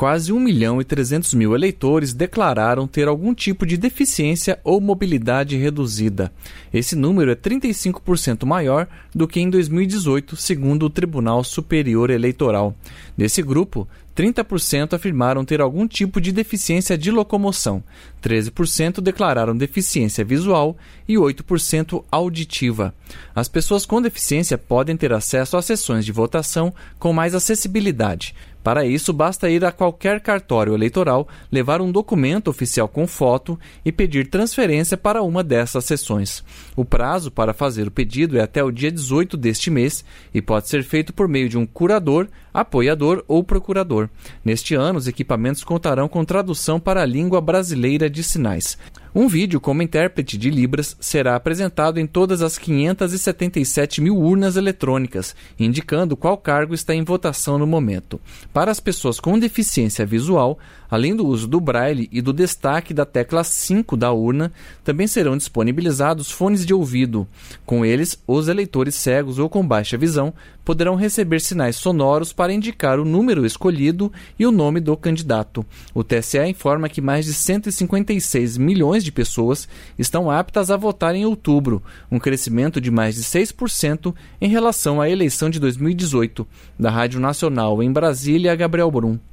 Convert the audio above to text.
quase 1.300.000 eleitores declararam ter algum tipo de deficiência ou mobilidade reduzida. Esse número é 35% maior do que em 2018, segundo o Tribunal Superior Eleitoral. Desse grupo, 30% afirmaram ter algum tipo de deficiência de locomoção, 13% declararam deficiência visual e 8% auditiva. As pessoas com deficiência podem ter acesso a sessões de votação com mais acessibilidade. Para isso, basta ir a qualquer cartório eleitoral, levar um documento oficial com foto e pedir transferência para uma dessas sessões. O prazo para fazer o pedido é até o dia 18 deste mês e pode ser feito por meio de um curador, apoiador ou procurador. Neste ano, os equipamentos contarão com tradução para a língua brasileira de sinais. Um vídeo como intérprete de Libras será apresentado em todas as 577 mil urnas eletrônicas, indicando qual cargo está em votação no momento. Para as pessoas com deficiência visual, além do uso do braille e do destaque da tecla 5 da urna, também serão disponibilizados fones de ouvido. Com eles, os eleitores cegos ou com baixa visão poderão receber sinais sonoros para indicar o número escolhido e o nome do candidato. O TSE informa que mais de 156 milhões de pessoas estão aptas a votar em outubro, um crescimento de mais de 6% em relação à eleição de 2018. Da Rádio Nacional em Brasília, Gabriel Brum.